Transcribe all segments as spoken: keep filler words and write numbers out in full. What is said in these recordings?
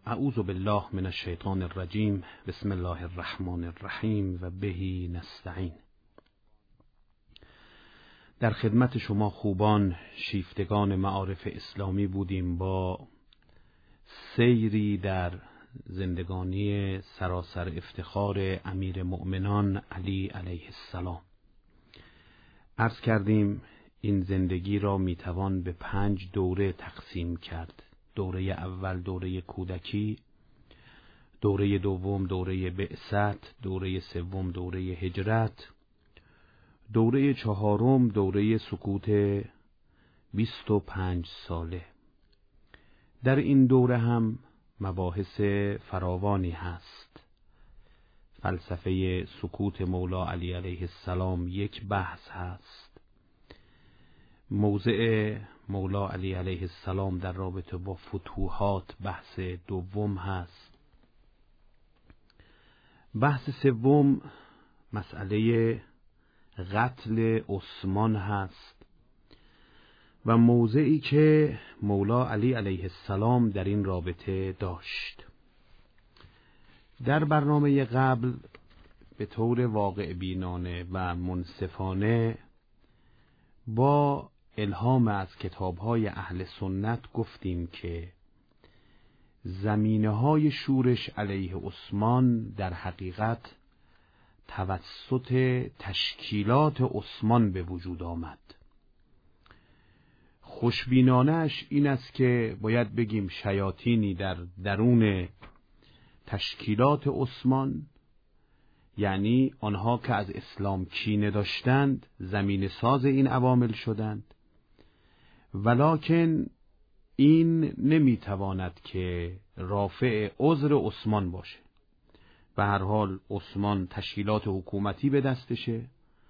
اعوذ بالله من الشیطان الرجیم. بسم الله الرحمن الرحیم و بهی نستعین. در خدمت شما خوبان شیفتگان معارف اسلامی بودیم با سیری در زندگانی سراسر افتخار امیر مؤمنان علی علیه السلام. عرض کردیم این زندگی را میتوان به پنج دوره تقسیم کرد. دوره اول دوره کودکی، دوره دوم دوره بعثت، دوره سوم دوره هجرت، دوره چهارم دوره سکوت بیست و پنج ساله. در این دوره هم مباحث فراوانی هست. فلسفه سکوت مولا علی علیه السلام یک بحث هست. موضع مولا علی علیه السلام در رابطه با فتوحات بحث دوم هست. بحث سوم مسئله قتل عثمان هست و موضعی که مولا علی علیه السلام در این رابطه داشت. در برنامه قبل به طور واقع بینانه و منصفانه با الهام از کتاب‌های اهل سنت گفتیم که زمینه‌های شورش علیه عثمان در حقیقت توسط تشکیلات عثمان به وجود آمد. خوشبینانه‌اش این است که باید بگیم شیاطینی در درون تشکیلات عثمان، یعنی آنها که از اسلام کینه داشتند، زمین ساز این عوامل شدند. ولکن این نمیتواند که رافع عذر عثمان باشه. به هر حال عثمان تشکیلات حکومتی به دستشه.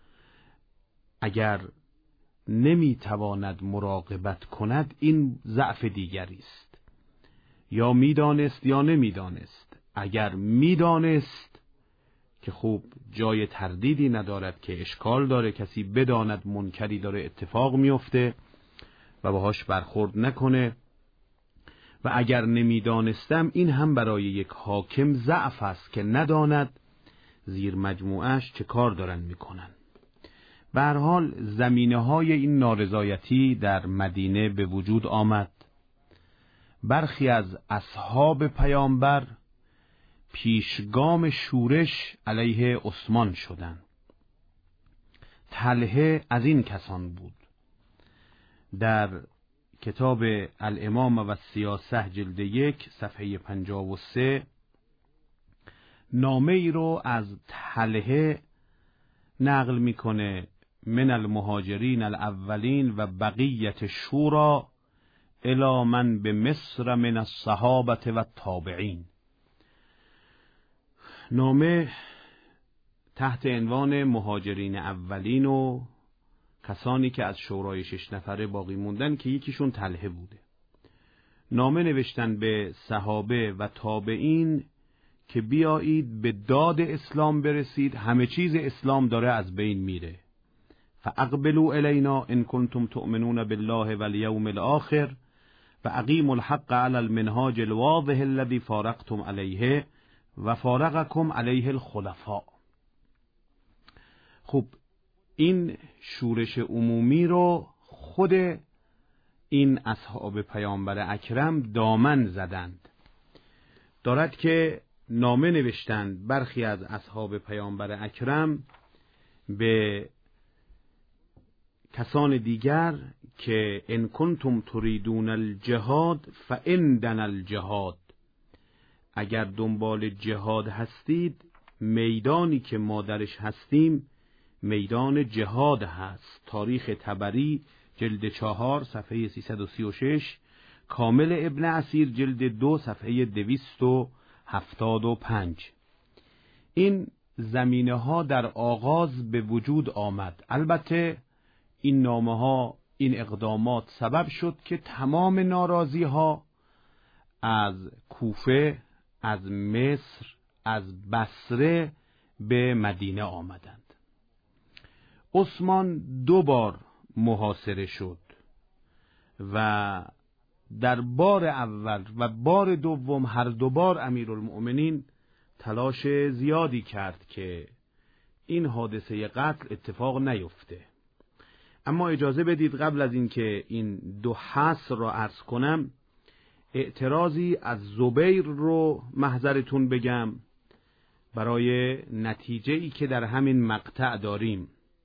اگر نمیتواند مراقبت کند این ضعف دیگری است. یا میدانست یا نمیدانست. اگر میدانست که خوب جای تردیدی ندارد که اشکال داره کسی بداند منکری داره اتفاق میفته و باهاش برخورد نکنه، و اگر نمیدانستم این هم برای یک حاکم ضعف است که نداند زیر مجموعش چه کار دارن میکنن. به هر حال زمینه‌های این نارضایتی در مدینه به وجود آمد. برخی از اصحاب پیامبر پیشگام شورش علیه عثمان شدند. طلحه از این کسان بود. در کتاب الامام و السیاسه جلد یک صفحه پنجاه و سه نامه ای رو از طلحه نقل میکنه: من المهاجرین الاولین و بقیت شورا الی من به مصر من الصحابه و التابعین. نامه تحت عنوان مهاجرین اولین و کسانی که از شورای شش نفره باقی موندن که یکیشون طلحه بوده. نامه نوشتن به صحابه و تابعین که بیایید به داد اسلام برسید، همه چیز اسلام داره از بین میره. فاقبلوا الینا ان کنتم تؤمنون بالله والیوم الاخر و اقیموا الحق علی المنهاج الواضح الذی فارقتم علیه و فارقکم علیه الخلفاء. خب این شورش عمومی رو خود این اصحاب پیامبر اکرم دامن زدند. دارد که نامه نوشتند برخی از اصحاب پیامبر اکرم به کسان دیگر که ان کنتم تریدون الجهاد فعندنا الجهاد، اگر دنبال جهاد هستید میدانی که ما درش هستیم میدان جهاد هست. تاریخ طبری جلد چهار صفحه سیصد و سی و شش، کامل ابن اسیر جلد دو صفحه دویست و هفتاد و پنج. این زمینه ها در آغاز به وجود آمد. البته این نامه ها، این اقدامات سبب شد که تمام ناراضی ها از کوفه، از مصر، از بصره به مدینه آمدند. عثمان دو بار محاصره شد و در بار اول و بار دوم هر دو بار امیرالمؤمنین تلاش زیادی کرد که این حادثه قتل اتفاق نیفته. اما اجازه بدید قبل از اینکه این دو حصر را عرض کنم اعتراضی از زبیر رو محضرتون بگم برای نتیجه‌ای که در همین مقطع داریم.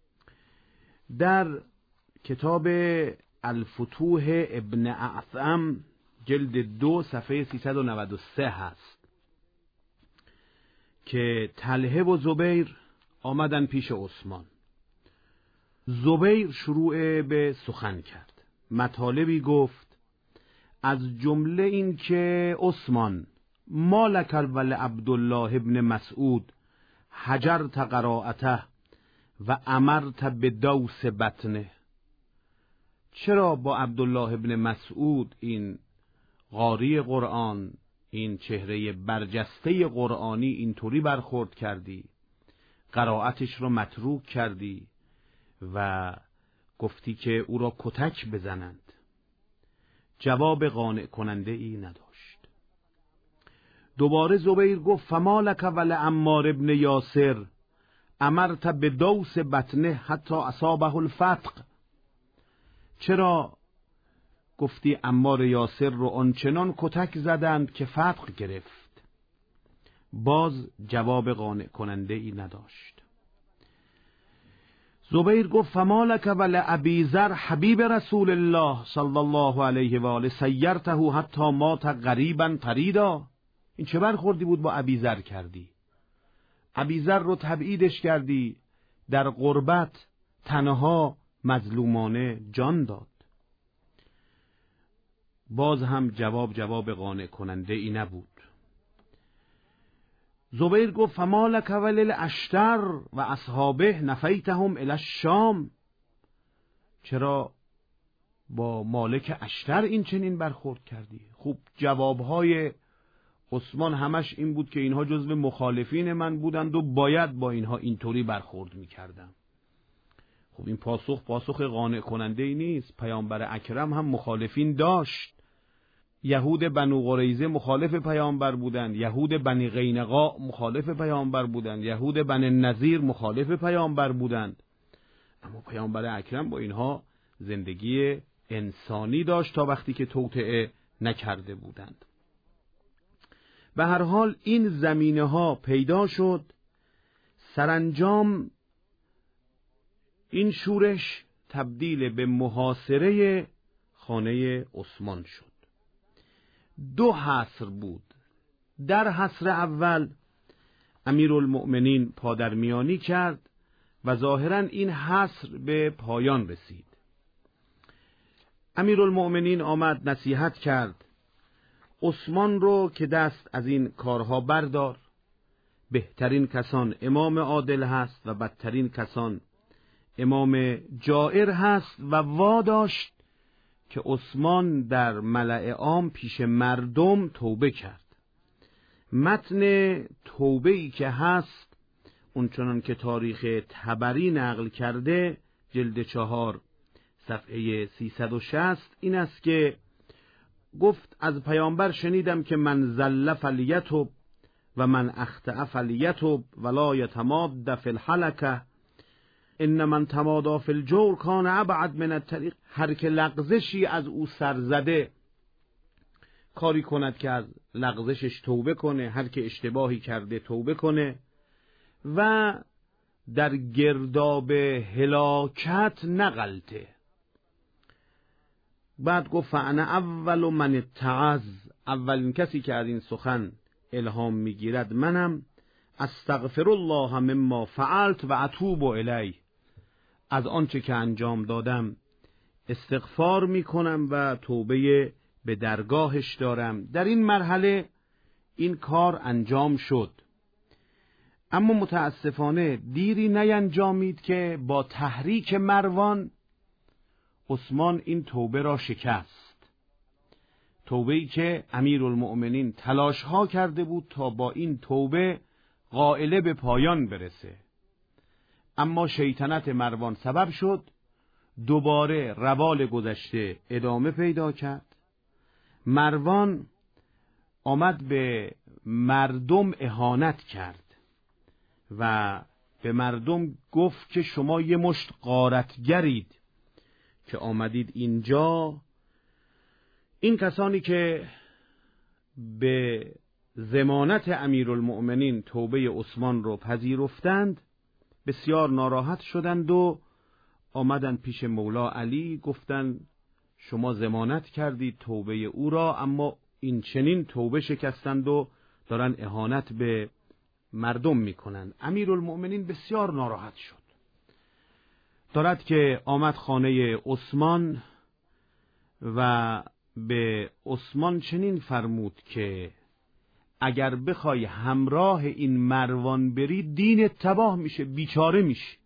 در کتاب الفتوح ابن اعثم جلد دو صفحه سیصد و نود و سه هست که طلحه و زبیر آمدن پیش عثمان. زبیر شروع به سخن کرد، مطالبی گفت، از جمله این که عثمان ما لک ول عبدالله ابن مسعود حجرت قراءته و امرت به دوس بطنه. چرا با عبدالله ابن مسعود، این قاری قرآن، این چهره برجسته قرآنی، اینطوری برخورد کردی، قرائتش رو متروک کردی و گفتی که او را کتک بزنند؟ جواب قانع کننده ای نداشت. دوباره زبیر گفت فما لک ول عمار ابن یاسر امرت به دوس بطنه حتی اصابه الفتق. چرا گفتی عمار یاسر رو آنچنان کتک زدند که فتق گرفت؟ باز جواب قانع کننده ای نداشت. زبیر گفت فما لک ول ابی ذر حبیب رسول الله صلی الله علیه و آله سیرته حتی مات غریبا طریدا. این چه برخوردی بود با ابی ذر کردی؟ ابی ذر رو تبعیدش کردی، در غربت تنها مظلومانه جان داد. باز هم جواب جواب قانع کننده ای نبود. زبیر گفت فما لک ول الاشتر و اصحابه نفیتهم الی الشام. چرا با مالک اشتر این چنین برخورد کردی؟ خوب جوابهای عثمان همش این بود که اینها جزو مخالفین من بودند و باید با اینها اینطوری برخورد میکردم. خب این پاسخ پاسخ قانع کننده ای نیست. پیامبر اکرم هم مخالفین داشت. یهود بنو قریظه مخالف پیامبر بودند، یهود بنی قینقاع مخالف پیامبر بودند، یهود بنی نذیر مخالف پیامبر بودند. اما پیامبر اکرم با اینها زندگی انسانی داشت تا وقتی که توطئه نکرده بودند. به هر حال این زمینه ها پیدا شد. سرانجام این شورش تبدیل به محاصره خانه عثمان شد. دو حصر بود. در حصر اول امیرالمؤمنین پادرمیانی کرد و ظاهراً این حصر به پایان رسید. امیرالمؤمنین آمد نصیحت کرد عثمان رو که دست از این کارها بردار. بهترین کسان امام عادل هست و بدترین کسان امام جائر هست و واداشت که عثمان در ملأ عام پیش مردم توبه کرد. متن توبه‌ای که هست اونچنان که تاریخ طبری نقل کرده جلد چهار صفحه سیصد و شصت این است که گفت از پیامبر شنیدم که من زل فلیتوب و من اخطأ فلیتوب ولا یتماد فی الحلقه ان من تمادا فی الجور کان ابعد من الطریق. هر که لغزشی از او سر زده کاری کند که از لغزشش توبه کنه، هر که اشتباهی کرده توبه کنه و در گرداب هلاکت نغلطه. بعد گفت فانا اول من اتعظ، اولین کسی که از این سخن الهام میگیرد منم. استغفر الله مما فعلت و اتوب الیه، از آنچه که انجام دادم استغفار میکنم و توبه به درگاهش دارم. در این مرحله این کار انجام شد، اما متاسفانه دیری نینجامید که با تحریک مروان عثمان این توبه را شکست. توبه‌ای که امیرالمؤمنین تلاش ها کرده بود تا با این توبه قائله به پایان برسه، اما شیطنت مروان سبب شد دوباره روال گذشته ادامه پیدا کرد مروان آمد به مردم اهانت کرد و به مردم گفت که شما یه مشت غارتگرید که آمدید اینجا. این کسانی که به ضمانت امیرالمؤمنین توبه عثمان رو پذیرفتند بسیار ناراحت شدند و آمدند پیش مولا علی، گفتند شما ضمانت کردید توبه او را، اما این چنین توبه شکستند و دارن اهانت به مردم میکنند. امیرالمؤمنین بسیار ناراحت شد. دارد که آمد خانه عثمان و به عثمان چنین فرمود که اگر بخوای همراه این مروان بری دین تباه میشه، بیچاره میشه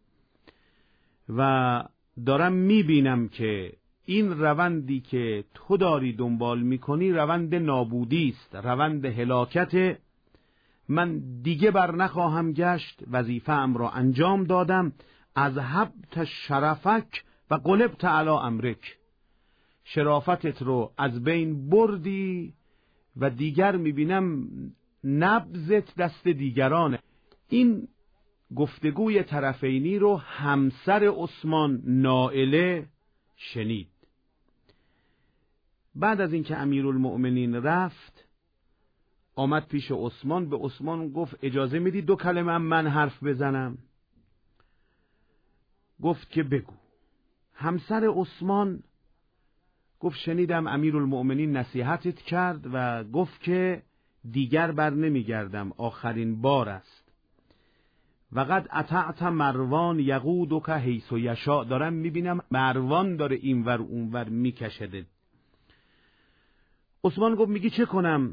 و دارم میبینم که این روندی که تو داری دنبال میکنی روند نابودی است، روند هلاکت. من دیگه بر نخواهم گشت، وظیفه ام را انجام دادم. از حبت شرفک و قلبت علی امرک، شرافتت رو از بین بردی و دیگر میبینم نبضت دست دیگرانه. این گفتگوی طرفینی رو همسر عثمان نائله شنید. بعد از اینکه امیرالمؤمنین رفت آمد پیش عثمان، به عثمان گفت اجازه میدی دو کلمه من حرف بزنم؟ گفت که بگو. همسر عثمان گفت شنیدم امیرالمؤمنین نصیحتت کرد و گفت که دیگر بر نمیگردم، آخرین بار است. وقد اطعت مروان یقودک حیث یشاء، دارم میبینم مروان داره اینور اونور میکشده. عثمان گفت میگی چه کنم؟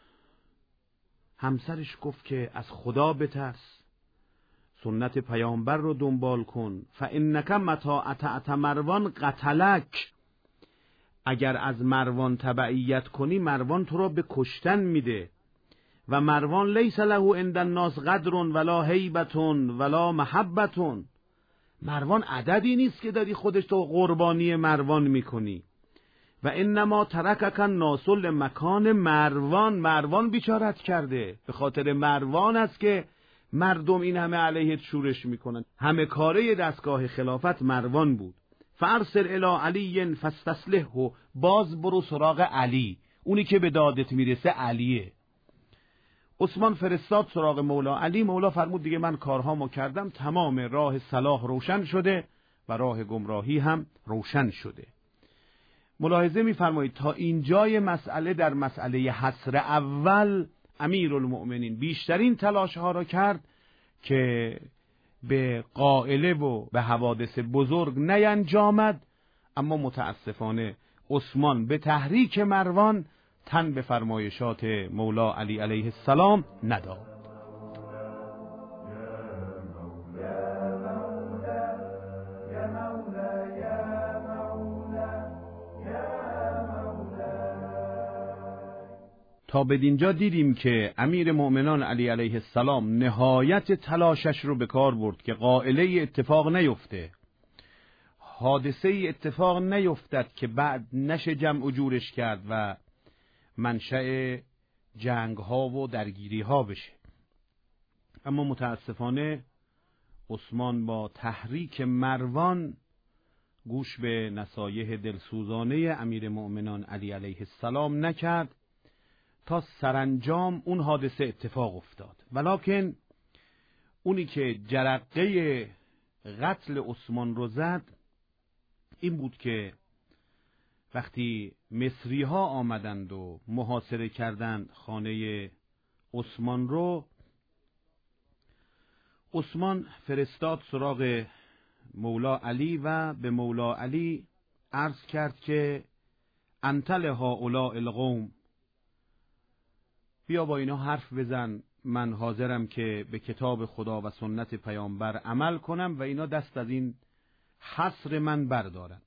همسرش گفت که از خدا بترس، سنت پیامبر رو دنبال کن. فانک متی اطعت مروان قتلک، اگر از مروان تبعیت کنی مروان تو را به کشتن میده و مروان لیس له عند الناس قدر ولا هیبت ولا محبت. مروان عددی نیست که داری خودش تو قربانی مروان میکنی. و انما ترکک الناس لمکان مروان، مروان بیچارت کرده، به خاطر مروان است که مردم این همه علیه شورش میکنن. همه کاره دستگاه خلافت مروان بود. فارسل الی علی فاستصلحه، باز برو سراغ علی، اونی که به دادت میرسه علیه. عثمان فرستاد سراغ مولا علی. مولا فرمود دیگه من کارهامو کردم، تمام راه صلاح روشن شده و راه گمراهی هم روشن شده. ملاحظه میفرمایید تا اینجای مسئله، در مسئله حصر اول امیرالمؤمنین بیشترین تلاش ها را کرد که به قائله و به حوادث بزرگ نینجامد، اما متاسفانه عثمان به تحریک مروان تن به فرمایشات مولا علی علیه السلام نداد. تا بدینجا دیدیم که امیر مؤمنان علی علیه السلام نهایت تلاشش رو به کار برد که قائله اتفاق نیفته، حادثه اتفاق نیفتد که بعد نشه جمع و جورش کرد و منشأ جنگ ها و درگیری ها بشه. اما متاسفانه عثمان با تحریک مروان گوش به نصایح دلسوزانه امیر مؤمنان علی علیه السلام نکرد تا سرانجام اون حادثه اتفاق افتاد. ولکن اونی که جرقه قتل عثمان رو زد این بود که وقتی مصری ها آمدند و محاصره کردند خانه عثمان رو، عثمان فرستاد سراغ مولا علی و به مولا علی عرض کرد که انت لهؤلاء القوم، بیا با اینا حرف بزن، من حاضرم که به کتاب خدا و سنت پیامبر عمل کنم و اینا دست از این حصر من بردارن.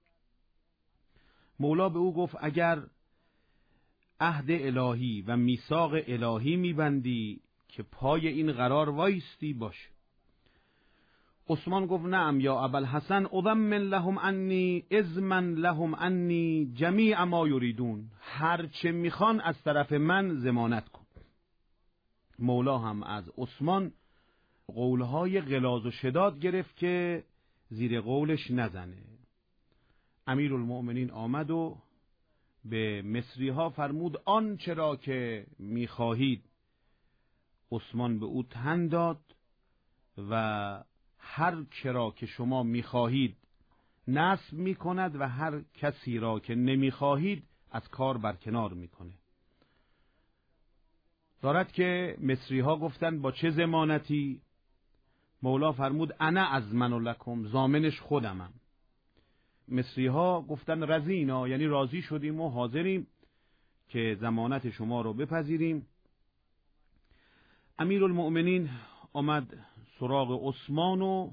مولا به او گفت اگر عهد الهی و میثاق الهی میبندی که پای این قرار وایستی باش. عثمان گفت نعم یا ابوالحسن اضمن لهم انی اضمن لهم انی جمیع ما یریدون، هر چه میخوان از طرف من ضمانت کن. مولا هم از عثمان قولهای غلاظ و شداد گرفت که زیر قولش نزنه. امیرالمؤمنین آمد و به مصری ها فرمود آنچه را که میخواهید. عثمان به او تن داد و هر کرا که شما میخواهید نصب میکند و هر کسی را که نمیخواهید از کار برکنار میکنه. دارد که مصری ها گفتند با چه ضمانتی؟ مولا فرمود انا اضمن لکم، ضامنش خودمم. مصری ها گفتن رضینا، یعنی راضی شدیم و حاضریم که ضمانت شما رو بپذیریم. امیرالمؤمنین آمد سراغ عثمان و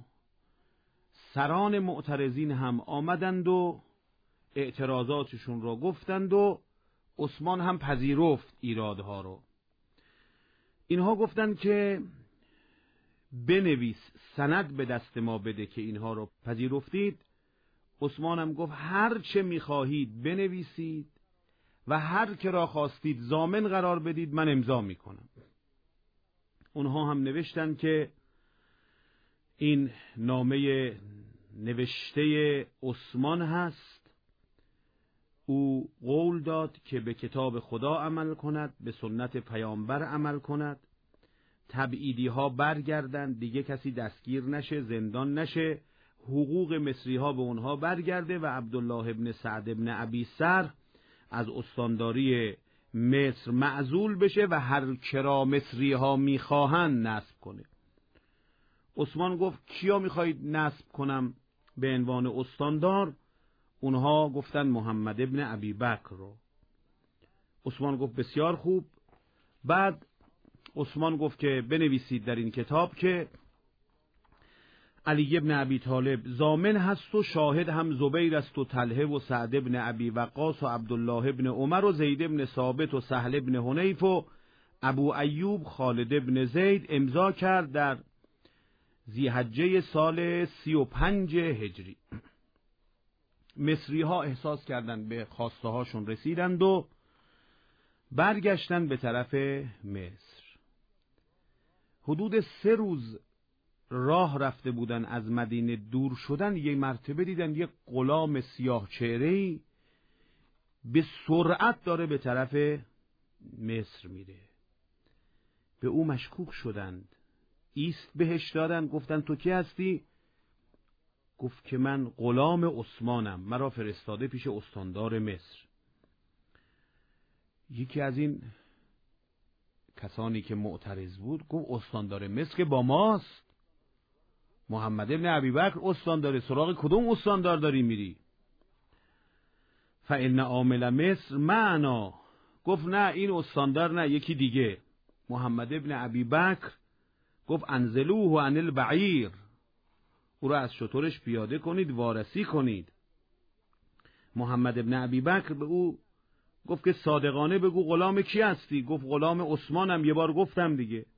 سران معترضین هم آمدند و اعتراضاتشون را گفتند و عثمان هم پذیرفت ایرادها رو. اینها گفتند که بنویس، سند به دست ما بده که اینها رو پذیرفتید. عثمان هم گفت هر چه میخواهید بنویسید و هر که را خواستید ضامن قرار بدید من امضا میکنم. اونها هم نوشتن که این نامه نوشته عثمان هست. او قول داد که به کتاب خدا عمل کند، به سنت پیامبر عمل کند، تبعیدی ها برگردند، دیگه کسی دستگیر نشه، زندان نشه، حقوق مصری ها به اونها برگرده و عبدالله ابن سعد ابن ابی سر از استانداری مصر معزول بشه و هر کرا مصری ها میخواهند نصب کنه. عثمان گفت کیا میخواهید نصب کنم به عنوان استاندار؟ اونها گفتن محمد ابن ابی بکر رو. عثمان گفت بسیار خوب. بعد عثمان گفت که بنویسید در این کتاب که علی ابن ابی طالب ضامن هست و شاهد هم زبیر است و طلحه و سعد ابن ابی وقاص و عبدالله ابن عمر و زید ابن ثابت و سهل ابن حنیف و ابو ایوب خالد ابن زید. امضا کرد در ذی‌حجه سال سی و پنج هجری. مصری ها احساس کردند به خواسته هاشون رسیدند و برگشتن به طرف مصر. حدود سه روز راه رفته بودن از مدینه دور شدن، یک مرتبه دیدن یک غلام سیاه چهره‌ای به سرعت داره به طرف مصر میره. به او مشکوک شدند، ایست بهش دادن، گفتن تو کی هستی؟ گفت که من غلام عثمانم، مرا فرستاده پیش استاندار مصر. یکی از این کسانی که معترض بود گفت استاندار مصر که با ماست، محمد ابن ابی بکر استاندار، سراغ کدوم استاندار داری میری؟ فإن عامل مصر معنا. گفت نه این استاندار نه، یکی دیگه. محمد ابن ابی بکر گفت انزلوه عن البعیر، او را از شترش پیاده کنید، وارسی کنید. محمد ابن ابی بکر به او گفت که صادقانه بگو غلام کی هستی؟ گفت غلام عثمانم، یه بار گفتم دیگه.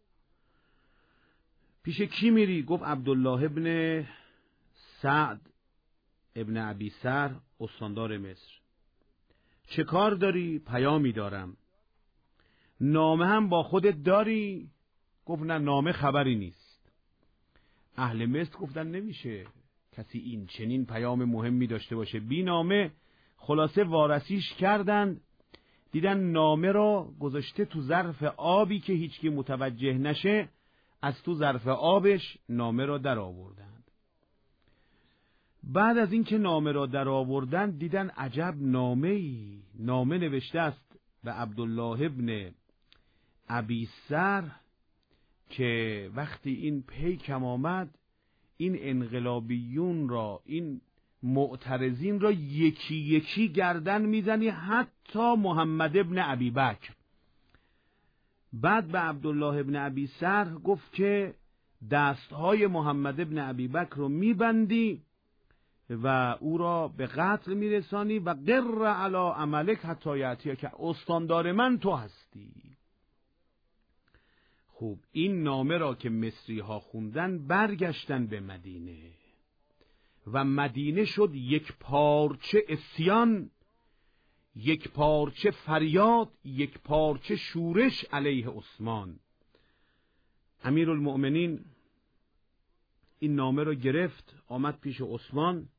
پیش کی میری؟ گفت عبدالله ابن سعد ابن ابی سر استاندار مصر. چه کار داری؟ پیامی دارم. نامه هم با خودت داری؟ گفت نه نامه خبری نیست. اهل مصر گفتن نمیشه کسی این چنین پیام مهمی داشته باشه بی نامه. خلاصه وارسیش کردند، دیدن نامه را گذاشته تو ظرف آبی که هیچکی متوجه نشه، از تو ظرف آبش نامه را در آوردند. بعد از اینکه نامه را در آوردند دیدن عجب نامه‌ای، نامه نوشته است به عبدالله ابن ابی سر که وقتی این پیکم آمد این انقلابیون را، این معترضین را یکی یکی گردن میزنی، حتی محمد ابن ابی بکر. بعد به عبدالله ابن ابی سر گفت که دستهای محمد ابن ابی بکر رو میبندی و او را به قتل میرسانی و قر علی عملک حتی یأتی که استاندار من تو هستی. خوب، این نامه را که مصری ها خوندن برگشتن به مدینه و مدینه شد یک پارچه عصیان، یک پارچه فریاد، یک پارچه شورش علیه عثمان. امیرالمؤمنین این نامه را گرفت، آمد پیش عثمان،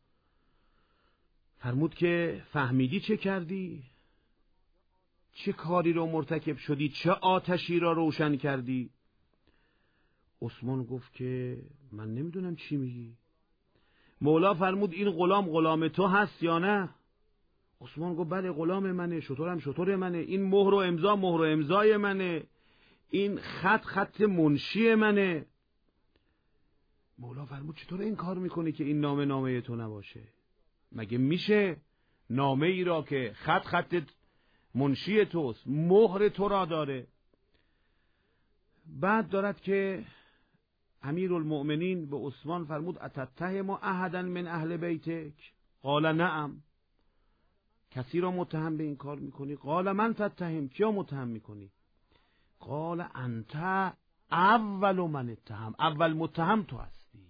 فرمود که فهمیدی چه کردی؟ چه کاری را مرتکب شدی؟ چه آتشی را روشن کردی؟ عثمان گفت که من نمیدونم چی میگی. مولا فرمود این غلام غلام تو هست یا نه؟ عثمان گفت بله غلام منه، شطورم شطور منه، این مهر و امضا مهر و امضای منه، این خط خط منشی منه. مولا فرمود چطور این کار میکنی که این نامه نامه تو نباشه؟ مگه میشه نامه ای را که خط خط منشی توست، مهر تو را داره؟ بعد دارد که امیرالمؤمنین به عثمان فرمود اتتهم احدا من اهل بیتک؟ قال نعم. کسی را متهم به این کار میکنی؟ قال من تتهم، کیا متهم میکنی؟ قال انت اول من اتهم، اول متهم تو هستی.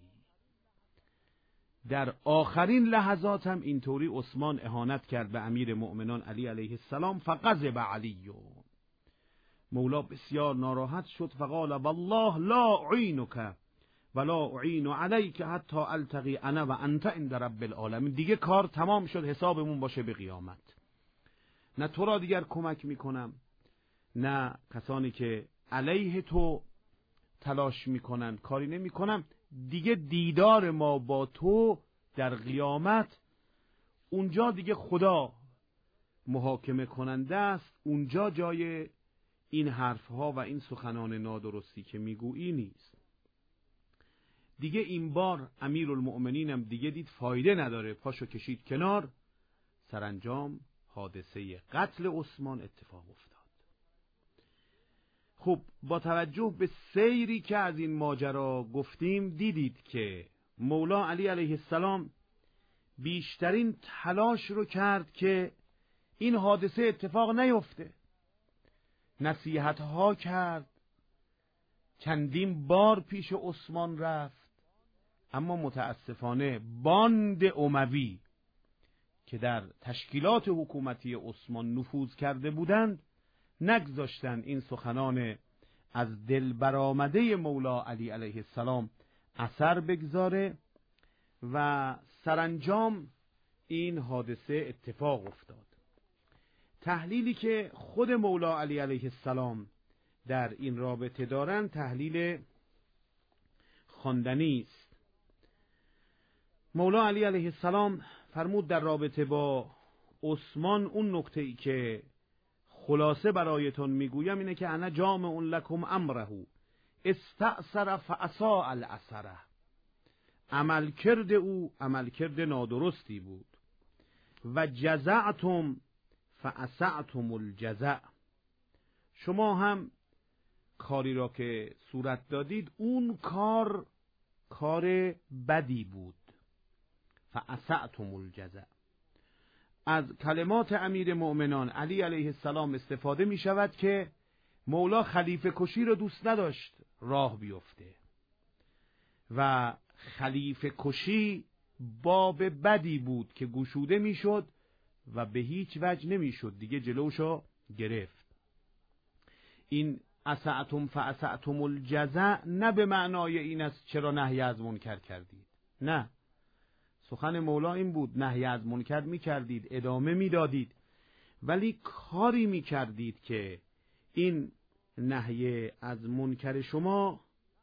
در آخرین لحظات هم اینطوری عثمان اهانت کرد به امیر مؤمنان علی علیه السلام. فغضب علی، مولا بسیار ناراحت شد. فقال والله لا اعینک ولا اعین علیک حتی التقی انا و انت عند رب العالمین. دیگه کار تمام شد، حسابمون باشه به قیامت. نه تو را دیگر کمک میکنم، نه کسانی که علیه تو تلاش میکنن کاری نمیکنم. دیگه دیدار ما با تو در قیامت، اونجا دیگه خدا محاکمه کننده است، اونجا جای این حرفها و این سخنان نادرستی که میگویی نیست. دیگه این بار امیرالمؤمنینم دیگه دید فایده نداره، پاشو کشید کنار. سرانجام حادثه قتل عثمان اتفاق افتاد. خب با توجه به سیری که از این ماجرا گفتیم، دیدید که مولا علی علیه السلام بیشترین تلاش رو کرد که این حادثه اتفاق نیفته. نصیحت ها کرد، چندین بار پیش عثمان رفت، اما متاسفانه باند اموی که در تشکیلات حکومتی عثمان نفوذ کرده بودند نگذاشتن این سخنان از دل برآمده مولا علی علیه السلام اثر بگذاره و سرانجام این حادثه اتفاق افتاد. تحلیلی که خود مولا علی علیه السلام در این رابطه دارن تحلیل خواندنی است. مولا علی علیه السلام فرمود در رابطه با عثمان اون نکته ای که خلاصه برایتون میگویم اینه که انا جامع لکم امره استأثر فاساء الاثره. عمل کرده او عمل کرده نادرستی بود. و جزعتم فاسعتم الجزع. شما هم کاری را که صورت دادید اون کار کار بدی بود. فاسعتم الجزع. از کلمات امیر مؤمنان علی علیه السلام استفاده می شود که مولا خلیفه کشی را دوست نداشت راه بیفته و خلیفه کشی باب بدی بود که گشوده می شد و به هیچ وجه نمی شد دیگه جلوشو گرفت. این اسعتم فاسعتم الجزع نه به معنای این است چرا نهی از منکر کردید، نه، سخن مولا این بود نهی از منکر می کردید، ادامه می دادید، ولی کاری می کردید که این نهی از منکر شما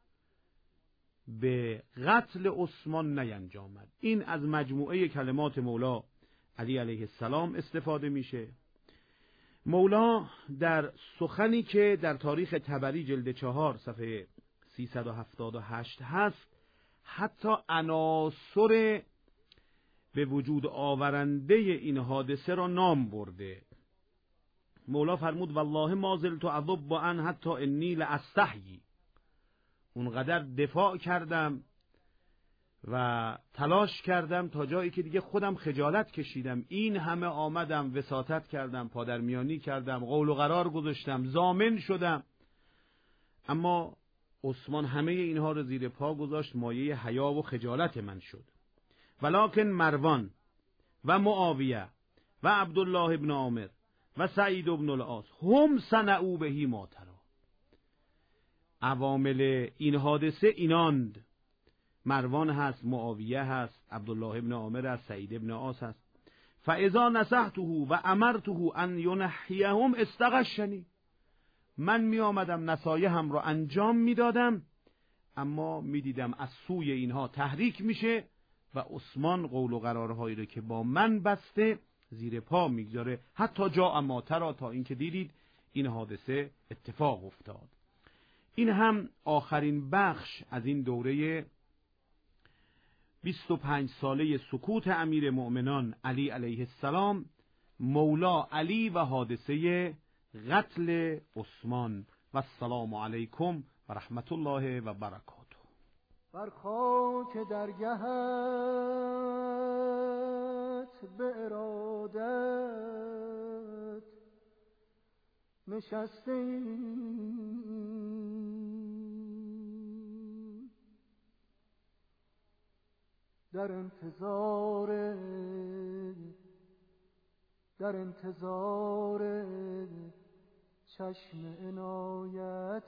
به قتل عثمان نینجامد. این از مجموعه کلمات مولا علی علیه السلام استفاده میشه. مولا در سخنی که در تاریخ طبری جلد چهار صفحه سیصد و هفتاد و هشت هست، حتی عناصر به وجود آورنده این حادثه را نام برده. مولا فرمود والله ما زلت اذب عن حتی انی لاستحیی. اونقدر دفاع کردم و تلاش کردم تا جایی که دیگه خودم خجالت کشیدم. این همه آمدم وساطت کردم، پادرمیانی کردم، قول و قرار گذاشتم، ضامن شدم، اما عثمان همه اینها رو زیر پا گذاشت، مایه حیا و خجالت من شد. ولکن مروان و معاویه و عبدالله ابن عامر و سعید ابن العاص هم صنعوا به ما تری. عوامل این حادثه ایناند: مروان هست، معاویه هست، عبدالله ابن عامر هست، سعید ابن عاص هست. فاذا نصحته و امرته ان ینحیهم استغشنی. من می آمدم نصایحم رو انجام می دادم، اما می دیدم از سوی اینها تحریک میشه و عثمان قول و قرارهایی رو که با من بسته زیر پا میگذاره، حتی جا اما ترا، تا اینکه دیدید این حادثه اتفاق افتاد. این هم آخرین بخش از این دوره بیست و پنج ساله سکوت امیر مؤمنان علی علیه السلام، مولا علی و حادثه قتل عثمان. و السلام علیکم و رحمت الله و برکاته. بر خاک درگهت به ارادت نشستیم، در انتظار در انتظار چشم عنایت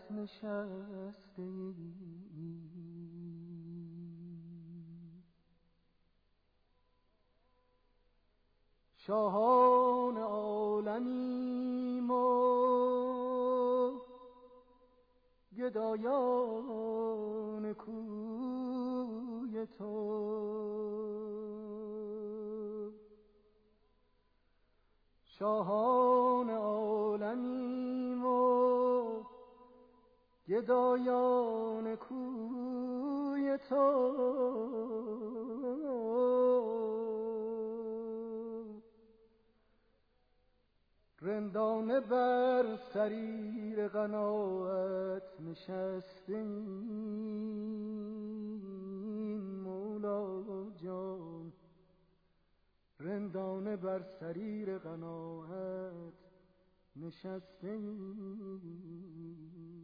نشستیم. شاهان عالمیم و گدایان کوی تو، شاهان عالمیم و گدایان کوی تو. رندانه بر سریر قناعت نشستیم مولا جان، رندانه بر سریر قناعت نشستیم.